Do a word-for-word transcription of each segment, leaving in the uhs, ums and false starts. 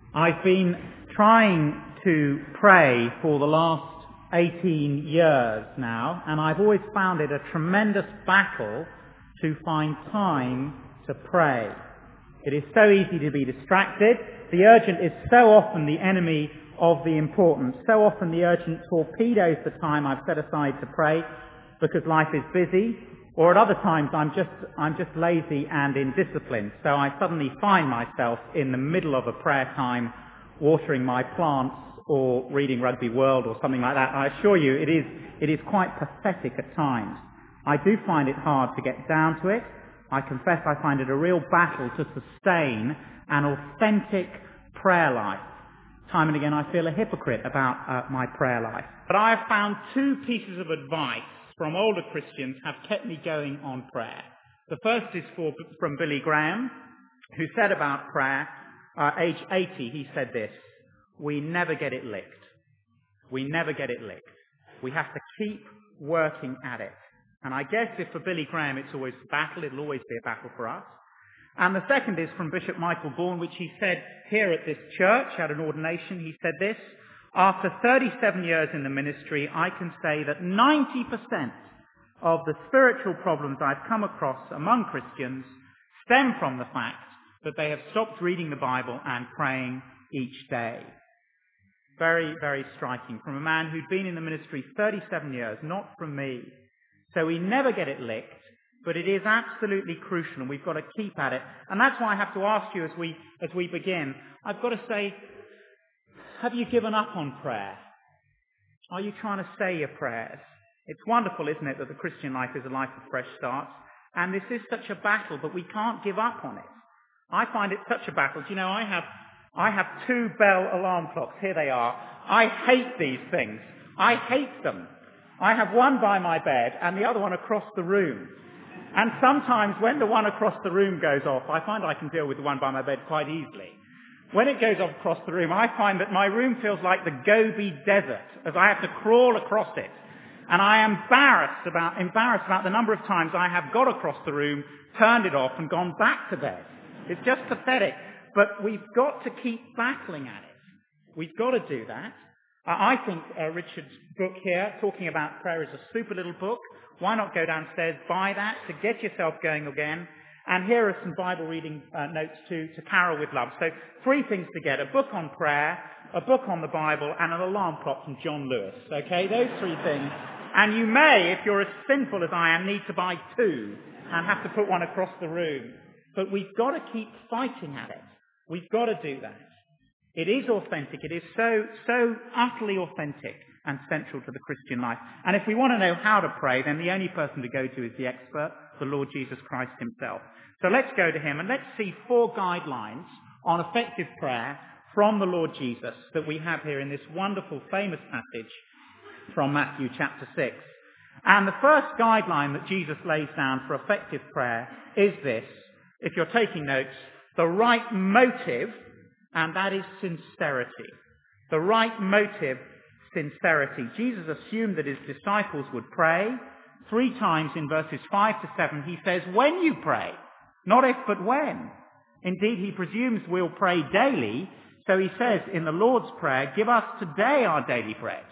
I've been trying to pray for the last eighteen years now, and I've always found it a tremendous battle to find time to pray. It is so easy to be distracted. The urgent is so often the enemy of the important. So often the urgent torpedoes the time I've set aside to pray because life is busy, or at other times I'm just I'm just lazy and indisciplined. So I suddenly find myself in the middle of a prayer time watering my plants or reading Rugby World or something like that. I assure you it is it is quite pathetic at times. I do find it hard to get down to it. I confess I find it a real battle to sustain an authentic prayer life. Time and again I feel a hypocrite about uh, my prayer life. But I have found two pieces of advice from older Christians have kept me going on prayer. The first is for, from Billy Graham, who said about prayer, uh, age eighty, he said this: we never get it licked. We never get it licked. We have to keep working at it. And I guess if for Billy Graham it's always a battle, it'll always be a battle for us. And the second is from Bishop Michael Bourne, which he said here at this church, at an ordination. He said this: after thirty-seven years in the ministry, I can say that ninety percent of the spiritual problems I've come across among Christians stem from the fact that they have stopped reading the Bible and praying each day. Very, very striking. From a man who'd been in the ministry thirty-seven years, not from me. So we never get it licked, but it is absolutely crucial, and we've got to keep at it. And that's why I have to ask you as we as we begin, I've got to say, have you given up on prayer? Are you trying to say your prayers? It's wonderful, isn't it, that the Christian life is a life of fresh starts, and this is such a battle, but we can't give up on it. I find it such a battle. Do you know, I have I have two bell alarm clocks. Here they are. I hate these things. I hate them. I have one by my bed and the other one across the room. And sometimes when the one across the room goes off, I find I can deal with the one by my bed quite easily. When it goes off across the room, I find that my room feels like the Gobi Desert, as I have to crawl across it. And I am embarrassed about, embarrassed about the number of times I have got across the room, turned it off and gone back to bed. It's just pathetic. But we've got to keep battling at it. We've got to do that. Uh, I think uh, Richard's book here, talking about prayer, is a super little book. Why not go downstairs, buy that, to get yourself going again. And here are some Bible reading uh, notes too, to Carol with Love. So three things to get: a book on prayer, a book on the Bible, and an alarm clock from John Lewis. Okay, those three things. And you may, if you're as sinful as I am, need to buy two and have to put one across the room. But we've got to keep fighting at it. We've got to do that. It is authentic. It is so, so utterly authentic and central to the Christian life. And if we want to know how to pray, then the only person to go to is the expert, the Lord Jesus Christ himself. So let's go to him and let's see four guidelines on effective prayer from the Lord Jesus that we have here in this wonderful, famous passage from Matthew chapter six. And the first guideline that Jesus lays down for effective prayer is this: if you're taking notes, the right motive, and that is sincerity. The right motive, sincerity. Jesus assumed that his disciples would pray. Three times in verses five to seven he says, when you pray, not if but when. Indeed, he presumes we'll pray daily, so he says in the Lord's Prayer, give us today our daily bread.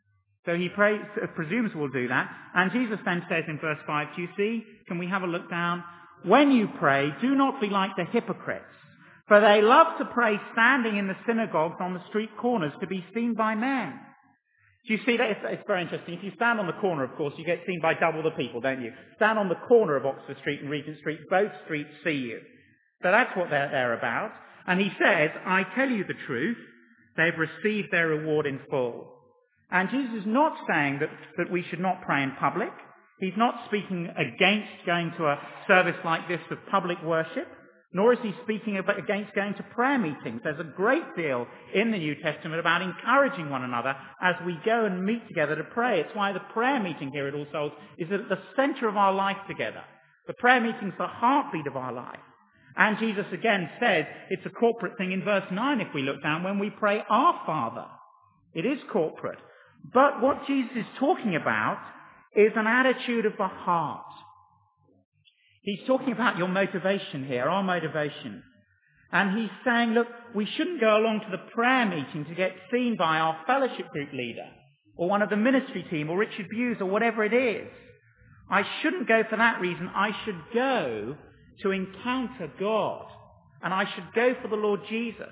So he prays, presumes we'll do that. And Jesus then says in verse five, do you see? Can we have a look down? When you pray, do not be like the hypocrites, for they love to pray standing in the synagogues on the street corners to be seen by men. Do you see that? It's, it's very interesting. If you stand on the corner, of course, you get seen by double the people, don't you? Stand on the corner of Oxford Street and Regent Street, both streets see you. So that's what they're, they're about. And he says, I tell you the truth, they've received their reward in full. And Jesus is not saying that, that we should not pray in public. He's not speaking against going to a service like this of public worship, nor is he speaking about, against going to prayer meetings. There's a great deal in the New Testament about encouraging one another as we go and meet together to pray. It's why the prayer meeting here at All Souls is at the centre of our life together. The prayer meeting's the heartbeat of our life. And Jesus again says it's a corporate thing in verse nine if we look down, when we pray our Father. It is corporate. But what Jesus is talking about is an attitude of the heart. He's talking about your motivation here, our motivation. And he's saying, look, we shouldn't go along to the prayer meeting to get seen by our fellowship group leader or one of the ministry team or Richard Buse or whatever it is. I shouldn't go for that reason. I should go to encounter God. And I should go for the Lord Jesus.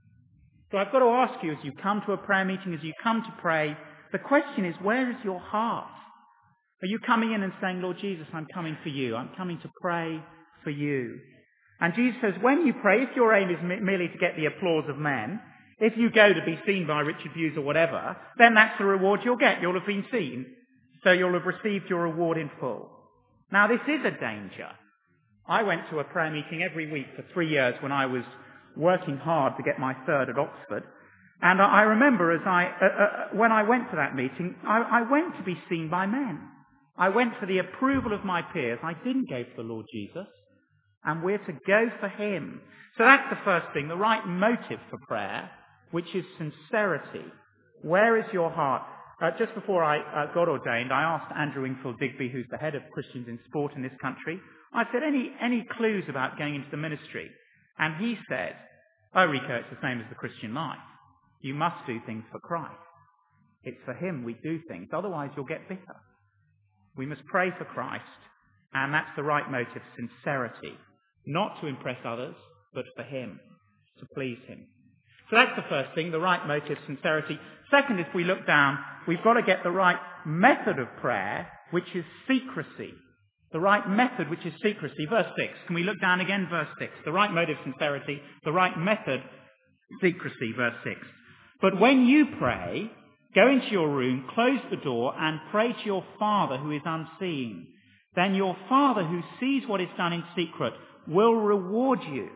So I've got to ask you, as you come to a prayer meeting, as you come to pray, the question is, where is your heart? Are you coming in and saying, Lord Jesus, I'm coming for you. I'm coming to pray for you. And Jesus says, when you pray, if your aim is merely to get the applause of men, if you go to be seen by Richard Buse or whatever, then that's the reward you'll get. You'll have been seen. So you'll have received your reward in full. Now this is a danger. I went to a prayer meeting every week for three years when I was working hard to get my third at Oxford. And I remember as I, uh, uh, when I went to that meeting, I, I went to be seen by men. I went for the approval of my peers. I didn't go for the Lord Jesus. And we're to go for him. So that's the first thing, the right motive for prayer, which is sincerity. Where is your heart? Uh, just before I uh, got ordained, I asked Andrew Wingfield Digby, who's the head of Christians in Sport in this country, I said, any, any clues about going into the ministry? And he said, oh, Rico, it's the same as the Christian life. You must do things for Christ. It's for him we do things. Otherwise, you'll get bitter. We must pray for Christ, and that's the right motive, sincerity. Not to impress others, but for him, to please him. So that's the first thing, the right motive, sincerity. Second, if we look down, we've got to get the right method of prayer, which is secrecy. The right method, which is secrecy. Verse six. Can we look down again? Verse six. The right motive, sincerity. The right method, secrecy. Verse six. But when you pray, go into your room, close the door, and pray to your Father who is unseen. Then your Father who sees what is done in secret will reward you.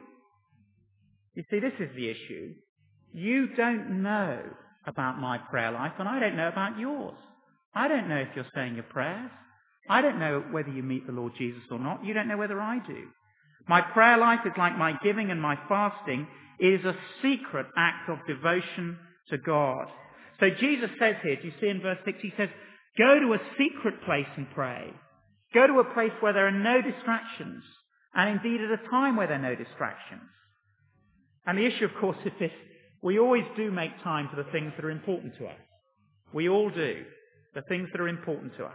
You see, this is the issue. You don't know about my prayer life, and I don't know about yours. I don't know if you're saying your prayers. I don't know whether you meet the Lord Jesus or not. You don't know whether I do. My prayer life is like my giving and my fasting. It is a secret act of devotion to God. So Jesus says here, do you see in verse six, he says, go to a secret place and pray. Go to a place where there are no distractions. And indeed at a time where there are no distractions. And the issue, of course, is this. We always do make time for the things that are important to us. We all do. The things that are important to us.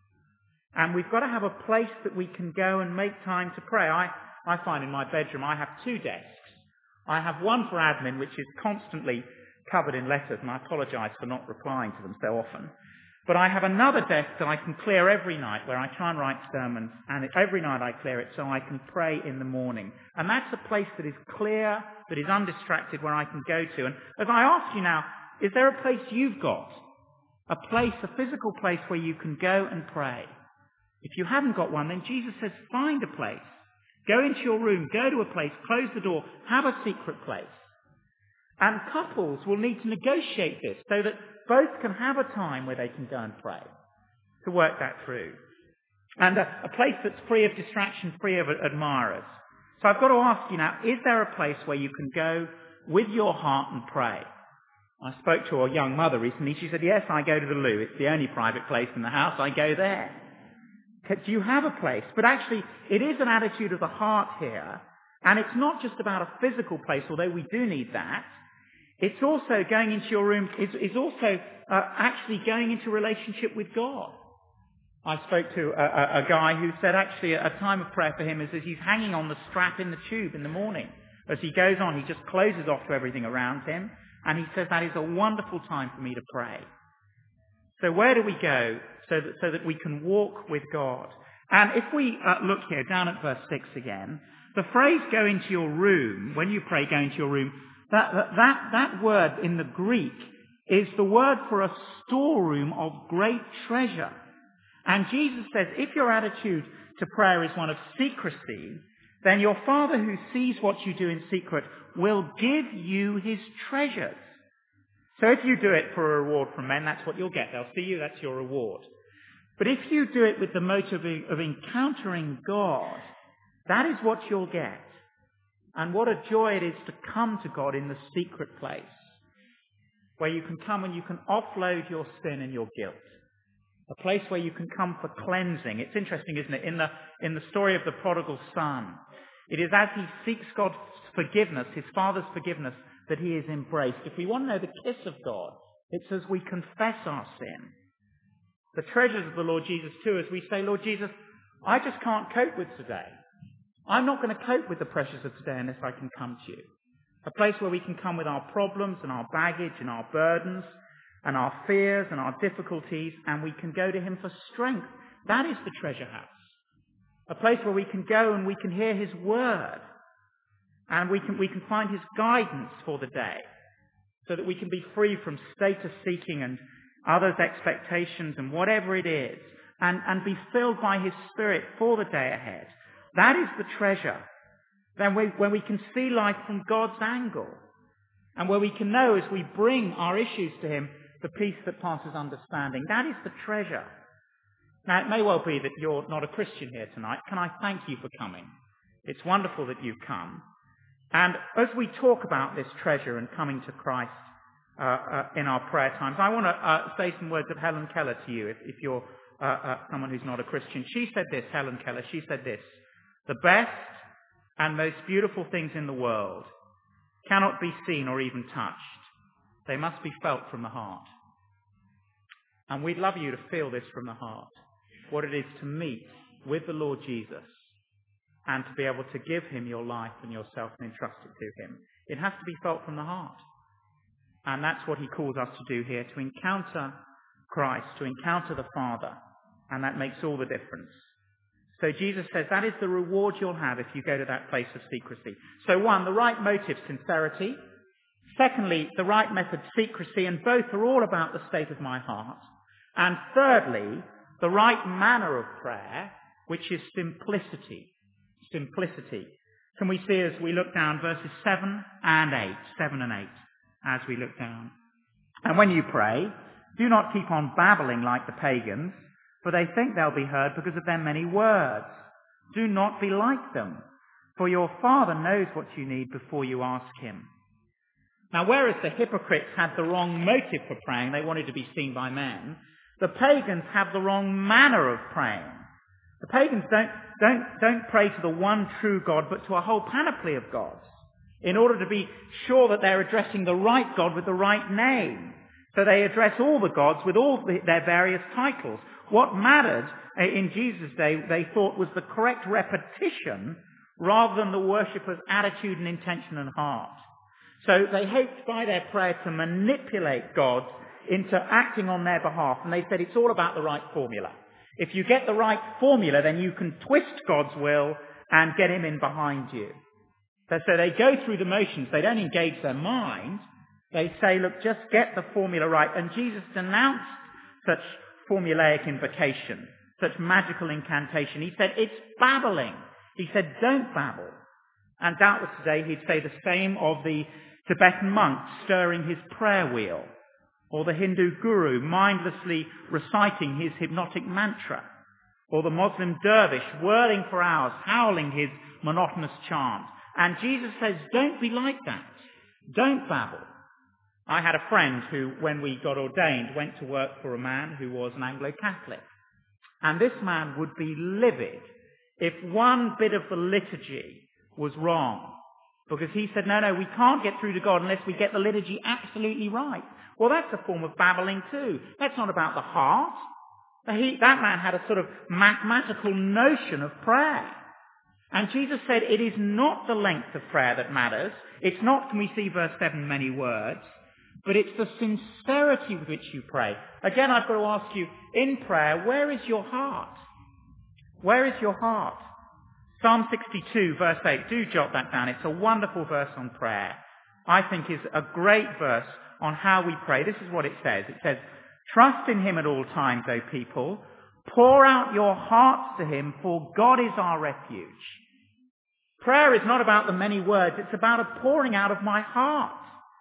And we've got to have a place that we can go and make time to pray. I, I find in my bedroom I have two desks. I have one for admin, which is constantly covered in letters, and I apologise for not replying to them so often. But I have another desk that I can clear every night where I try and write sermons, and every night I clear it so I can pray in the morning. And that's a place that is clear, that is undistracted, where I can go to. And as I ask you now, is there a place you've got? A place, a physical place where you can go and pray? If you haven't got one, then Jesus says, find a place. Go into your room, go to a place, close the door, have a secret place. And couples will need to negotiate this so that both can have a time where they can go and pray, to work that through. And a, a place that's free of distraction, free of admirers. So I've got to ask you now, is there a place where you can go with your heart and pray? I spoke to a young mother recently. She said, yes, I go to the loo. It's the only private place in the house. I go there. Do you have a place? But actually, it is an attitude of the heart here. And it's not just about a physical place, although we do need that. It's also going into your room, it's, it's also uh, actually going into relationship with God. I spoke to a, a, a guy who said actually a time of prayer for him is as he's hanging on the strap in the tube in the morning. As he goes on, he just closes off to everything around him. And he says, that is a wonderful time for me to pray. So where do we go so that, so that we can walk with God? And if we uh, look here, down at verse six again, the phrase go into your room, when you pray go into your room, that, that, that, that word in the Greek is the word for a storeroom of great treasure. And Jesus says, if your attitude to prayer is one of secrecy, then your Father who sees what you do in secret will give you his treasures. So if you do it for a reward from men, that's what you'll get. They'll see you, that's your reward. But if you do it with the motive of encountering God, that is what you'll get. And what a joy it is to come to God in the secret place, where you can come and you can offload your sin and your guilt. A place where you can come for cleansing. It's interesting, isn't it? In the, in the story of the prodigal son, It is as he seeks God's forgiveness, his Father's forgiveness, that he is embraced. If we want to know the kiss of God, it's as we confess our sin. The treasures of the Lord Jesus too, as we say, Lord Jesus, I just can't cope with today. I'm not going to cope with the pressures of today unless I can come to you. A place where we can come with our problems and our baggage and our burdens and our fears and our difficulties, and we can go to him for strength. That is the treasure house. A place where we can go and we can hear his word, and we can, we can find his guidance for the day, so that we can be free from status seeking and others' expectations and whatever it is, and, and be filled by his Spirit for the day ahead. That is the treasure. Then we, when we can see life from God's angle, and where we can know as we bring our issues to him, the peace that passes understanding. That is the treasure. Now, it may well be that you're not a Christian here tonight. Can I thank you for coming? It's wonderful that you've come. And as we talk about this treasure and coming to Christ uh, uh, in our prayer times, I want to uh, say some words of Helen Keller to you, if, if you're uh, uh, someone who's not a Christian. She said this, Helen Keller, she said this: the best and most beautiful things in the world cannot be seen or even touched. They must be felt from the heart. And we'd love you to feel this from the heart, what it is to meet with the Lord Jesus and to be able to give him your life and yourself and entrust it to him. It has to be felt from the heart. And that's what he calls us to do here, to encounter Christ, to encounter the Father. And that makes all the difference. So Jesus says that is the reward you'll have if you go to that place of secrecy. So one, the right motive, sincerity. Secondly, the right method, secrecy. And both are all about the state of my heart. And thirdly, the right manner of prayer, which is simplicity. Simplicity. Can we see as we look down verses seven and eight, seven and eight, as we look down. And when you pray, do not keep on babbling like the pagans, for they think they'll be heard because of their many words. Do not be like them, for your Father knows what you need before you ask him. Now, whereas the hypocrites had the wrong motive for praying, they wanted to be seen by men, the pagans have the wrong manner of praying. The pagans don't, don't, don't pray to the one true God, but to a whole panoply of gods, in order to be sure that they're addressing the right God with the right name. So they address all the gods with all the, their various titles. What mattered in Jesus' day, they thought, was the correct repetition rather than the worshipper's attitude and intention and heart. So they hoped by their prayer to manipulate God into acting on their behalf. And they said it's all about the right formula. If you get the right formula, then you can twist God's will and get him in behind you. So, so they go through the motions. They don't engage their mind. They say, look, just get the formula right. And Jesus denounced such formulaic invocation, such magical incantation. He said, it's babbling. He said, don't babble. And doubtless today he'd say the same of the Tibetan monk stirring his prayer wheel, or the Hindu guru mindlessly reciting his hypnotic mantra, or the Muslim dervish whirling for hours, howling his monotonous chant. And Jesus says, don't be like that. Don't babble. I had a friend who, when we got ordained, went to work for a man who was an Anglo-Catholic. And this man would be livid if one bit of the liturgy was wrong. Because he said, no, no, we can't get through to God unless we get the liturgy absolutely right. Well, that's a form of babbling too. That's not about the heart. He, that man had a sort of mathematical notion of prayer. And Jesus said, it is not the length of prayer that matters. It's not, can we see verse seven, many words. But it's the sincerity with which you pray. Again, I've got to ask you, in prayer, where is your heart? Where is your heart? Psalm sixty-two, verse eight. Do jot that down. It's a wonderful verse on prayer. I think is a great verse on how we pray. This is what it says. It says, trust in him at all times, O people. Pour out your hearts to him, for God is our refuge. Prayer is not about the many words. It's about a pouring out of my heart.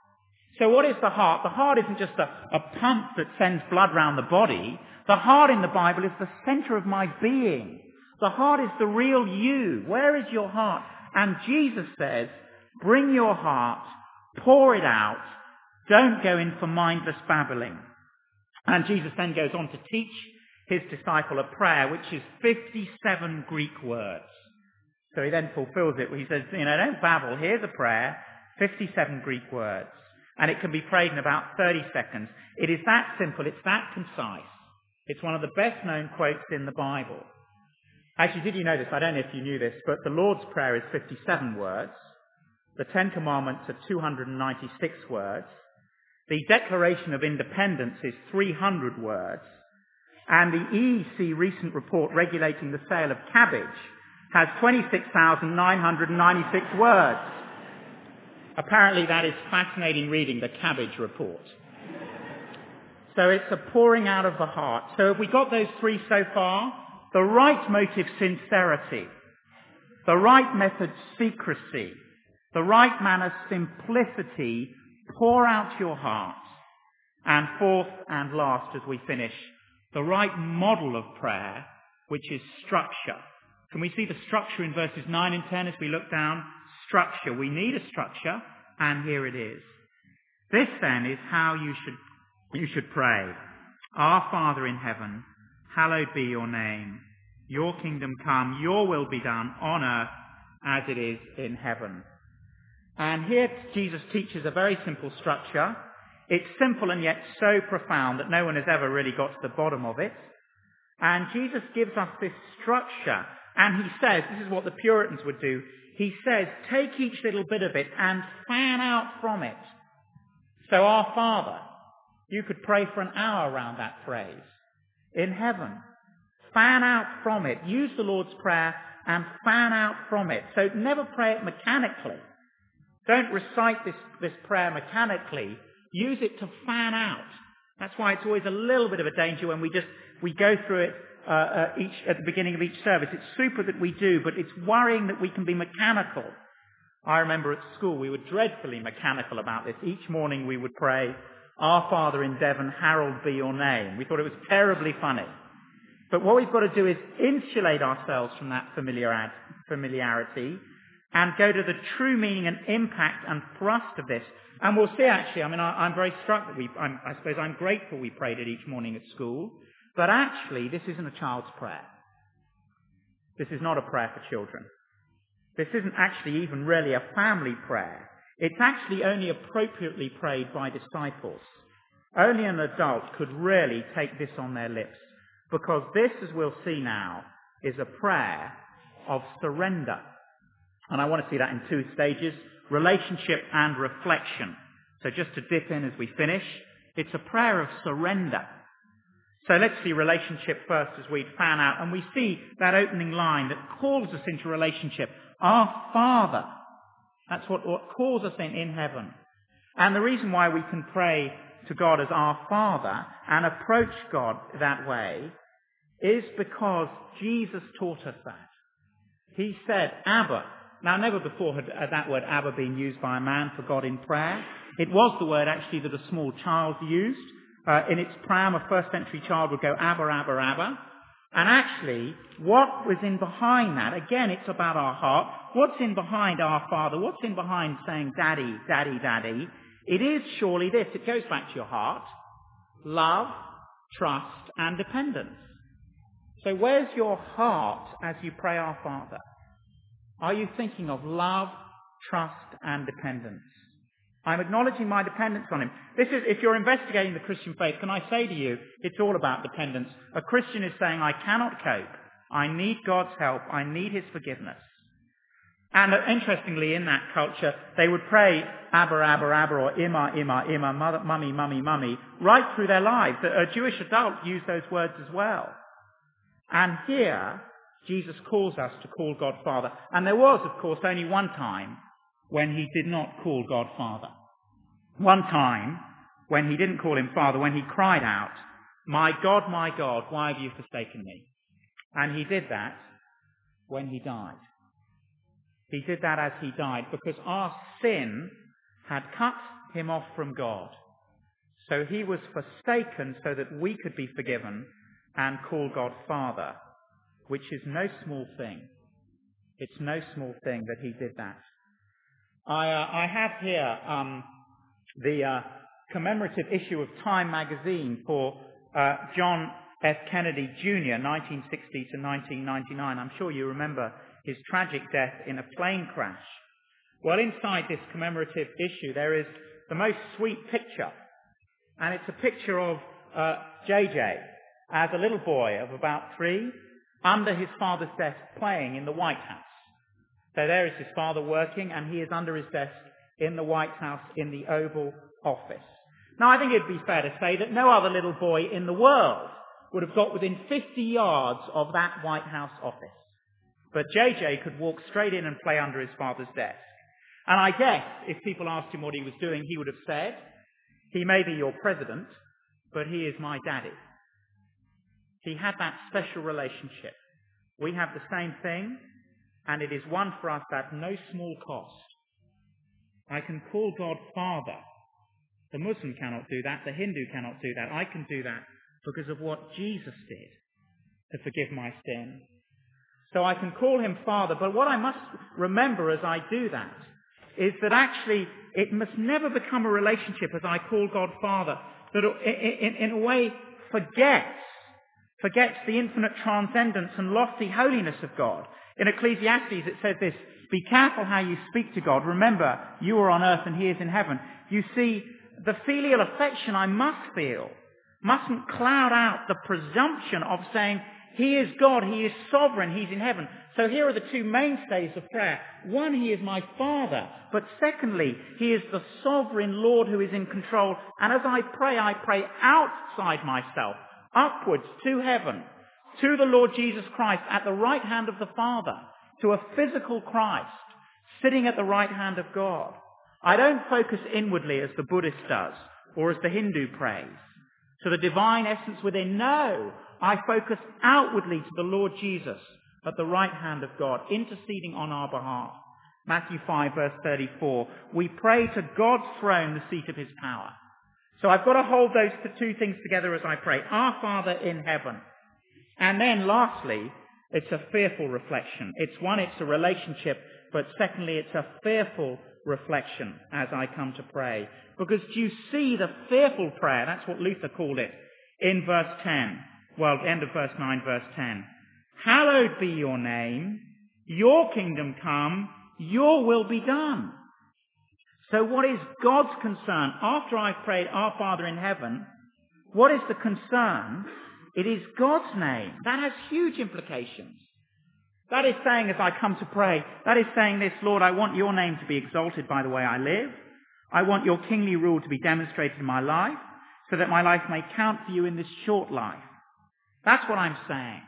So what is the heart? The heart isn't just a, a pump that sends blood round the body. The heart in the Bible is the center of my being. The heart is the real you. Where is your heart? And Jesus says, bring your heart, pour it out. Don't go in for mindless babbling. And Jesus then goes on to teach his disciple a prayer, which is fifty-seven Greek words. So he then fulfills it. He says, you know, don't babble. Here's a prayer, fifty-seven Greek words. And it can be prayed in about thirty seconds. It is that simple. It's that concise. It's one of the best known quotes in the Bible. Actually, did you know this? I don't know if you knew this, but the Lord's Prayer is fifty-seven words. The Ten Commandments are two hundred ninety-six words. The Declaration of Independence is three hundred words. And the E E C recent report regulating the sale of cabbage has twenty-six thousand nine hundred ninety-six words. Apparently that is fascinating reading, the cabbage report. So it's a pouring out of the heart. So have we got those three so far? The right motive, sincerity. The right method, secrecy. The right manner, simplicity. Pour out your heart. And fourth and last, as we finish, the right model of prayer, which is structure. Can we see the structure in verses nine and ten as we look down? Structure. We need a structure, and here it is. This then is how you should you should pray. Our Father in heaven, hallowed be your name. Your kingdom come, your will be done on earth as it is in heaven. And here Jesus teaches a very simple structure. It's simple and yet so profound that no one has ever really got to the bottom of it. And Jesus gives us this structure. And he says, this is what the Puritans would do, he says, take each little bit of it and fan out from it. So our Father, you could pray for an hour around that phrase. In heaven, fan out from it. Use the Lord's Prayer and fan out from it. So never pray it mechanically. Don't recite this, this prayer mechanically. Use it to fan out. That's why it's always a little bit of a danger when we just, we go through it uh, uh, each, at the beginning of each service. It's super that we do, but it's worrying that we can be mechanical. I remember at school we were dreadfully mechanical about this. Each morning we would pray, Our Father in Devon, hallowed be your name. We thought it was terribly funny. But what we've got to do is insulate ourselves from that familiar, familiarity and go to the true meaning and impact and thrust of this. And we'll see actually, I mean, I, I'm very struck that we, I'm, I suppose I'm grateful we prayed it each morning at school, but actually this isn't a child's prayer. This is not a prayer for children. This isn't actually even really a family prayer. It's actually only appropriately prayed by disciples. Only an adult could really take this on their lips, because this, as we'll see now, is a prayer of surrender. And I want to see that in two stages, relationship and reflection. So just to dip in as we finish, it's a prayer of surrender. So let's see relationship first as we fan out. And we see that opening line that calls us into relationship. Our Father. That's what, what calls us in in heaven. And the reason why we can pray to God as our Father and approach God that way is because Jesus taught us that. He said, Abba. Now, never before had that word Abba been used by a man for God in prayer. It was the word actually that a small child used. Uh, in its pram, a first century child would go Abba, Abba, Abba. And actually, what was in behind that, again, it's about our heart. What's in behind our Father? What's in behind saying Daddy, Daddy, Daddy? It is surely this. It goes back to your heart. Love, trust, and dependence. So where's your heart as you pray our Father? Are you thinking of love, trust, and dependence? I'm acknowledging my dependence on him. This is, if you're investigating the Christian faith, can I say to you, it's all about dependence. A Christian is saying, I cannot cope. I need God's help. I need his forgiveness. And uh, interestingly, in that culture, they would pray Abba, Abba, Abba, or Ima, Ima, Ima, mother, mummy, mummy, mummy, right through their lives. A, a Jewish adult used those words as well. And here, Jesus calls us to call God Father. And there was, of course, only one time when he did not call God Father. One time when he didn't call him Father, when he cried out, My God, my God, why have you forsaken me? And he did that when he died. He did that as he died because our sin had cut him off from God. So he was forsaken so that we could be forgiven and call God Father, which is no small thing. It's no small thing that he did that. I, uh, I have here um, the uh, commemorative issue of Time magazine for uh, John F. Kennedy Junior, nineteen sixty to nineteen ninety-nine. I'm sure you remember his tragic death in a plane crash. Well, inside this commemorative issue, there is the most sweet picture. And it's a picture of uh, J J as a little boy of about three under his father's desk playing in the White House. So there is his father working, and he is under his desk in the White House in the Oval Office. Now, I think it'd be fair to say that no other little boy in the world would have got within fifty yards of that White House office. But J J could walk straight in and play under his father's desk. And I guess if people asked him what he was doing, he would have said, he may be your president, but he is my daddy. He had that special relationship. We have the same thing, and it is one for us at no small cost. I can call God Father. The Muslim cannot do that. The Hindu cannot do that. I can do that because of what Jesus did to forgive my sin. So I can call him Father, but what I must remember as I do that is that actually it must never become a relationship as I call God Father that in, in, in a way forgets, forgets the infinite transcendence and lofty holiness of God. In Ecclesiastes it says this, be careful how you speak to God. Remember, you are on earth and he is in heaven. You see, the filial affection I must feel mustn't cloud out the presumption of saying, he is God, he is sovereign, he's in heaven. So here are the two mainstays of prayer. One, he is my Father. But secondly, he is the sovereign Lord who is in control. And as I pray, I pray outside myself, upwards to heaven, to the Lord Jesus Christ at the right hand of the Father, to a physical Christ sitting at the right hand of God. I don't focus inwardly as the Buddhist does, or as the Hindu prays, to the divine essence within. No, I focus outwardly to the Lord Jesus at the right hand of God, interceding on our behalf. Matthew five, verse thirty-four. We pray to God's throne, the seat of his power. So I've got to hold those two things together as I pray. Our Father in heaven. And then lastly, it's a fearful reflection. It's one, it's a relationship, but secondly, it's a fearful reflection as I come to pray. Because do you see the fearful prayer? That's what Luther called it in verse ten. Well, end of verse nine, verse ten. Hallowed be your name, your kingdom come, your will be done. So what is God's concern? After I've prayed, our Father in heaven, what is the concern? It is God's name. That has huge implications. That is saying, as I come to pray, that is saying this, Lord, I want your name to be exalted by the way I live. I want your kingly rule to be demonstrated in my life, so that my life may count for you in this short life. That's what I'm saying.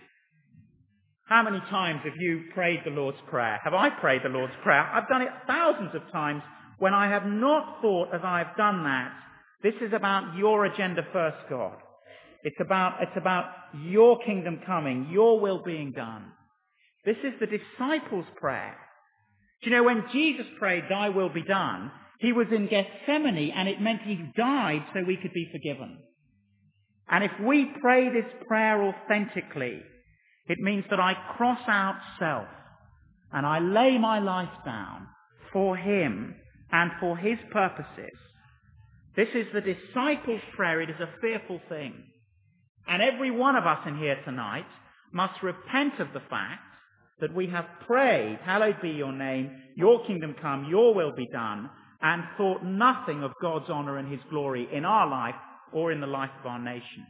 How many times have you prayed the Lord's Prayer? Have I prayed the Lord's Prayer? I've done it thousands of times when I have not thought as I have done that, this is about your agenda first, God. It's about, it's about your kingdom coming, your will being done. This is the disciples' prayer. Do you know, when Jesus prayed, thy will be done, he was in Gethsemane, and it meant he died so we could be forgiven. And if we pray this prayer authentically, it means that I cross out self and I lay my life down for him and for his purposes. This is the disciples' prayer. It is a fearful thing. And every one of us in here tonight must repent of the fact that we have prayed, hallowed be your name, your kingdom come, your will be done, and thought nothing of God's honour and his glory in our life or in the life of our nation.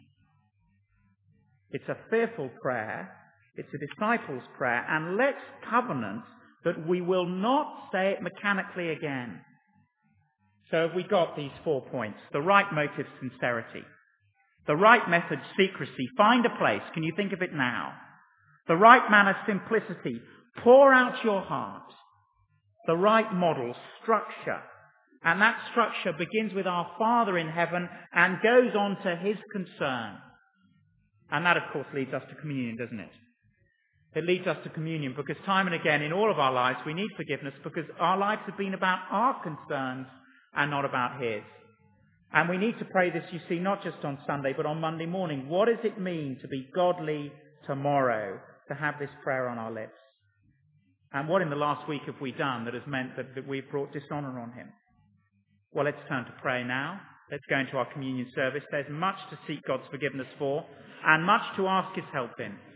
It's a fearful prayer. It's a disciples' prayer. And let's covenant that we will not say it mechanically again. So have we got these four points? The right motive, sincerity. The right method, secrecy. Find a place. Can you think of it now? The right manner, simplicity. Pour out your heart. The right model, structure. And that structure begins with our Father in heaven and goes on to his concern. And that, of course, leads us to communion, doesn't it? It leads us to communion because time and again in all of our lives we need forgiveness because our lives have been about our concerns and not about his. And we need to pray this, you see, not just on Sunday but on Monday morning. What does it mean to be godly tomorrow, to have this prayer on our lips? And what in the last week have we done that has meant that, that we've brought dishonour on him? Well, let's turn to pray now. Let's go into our communion service. There's much to seek God's forgiveness for and much to ask his help in.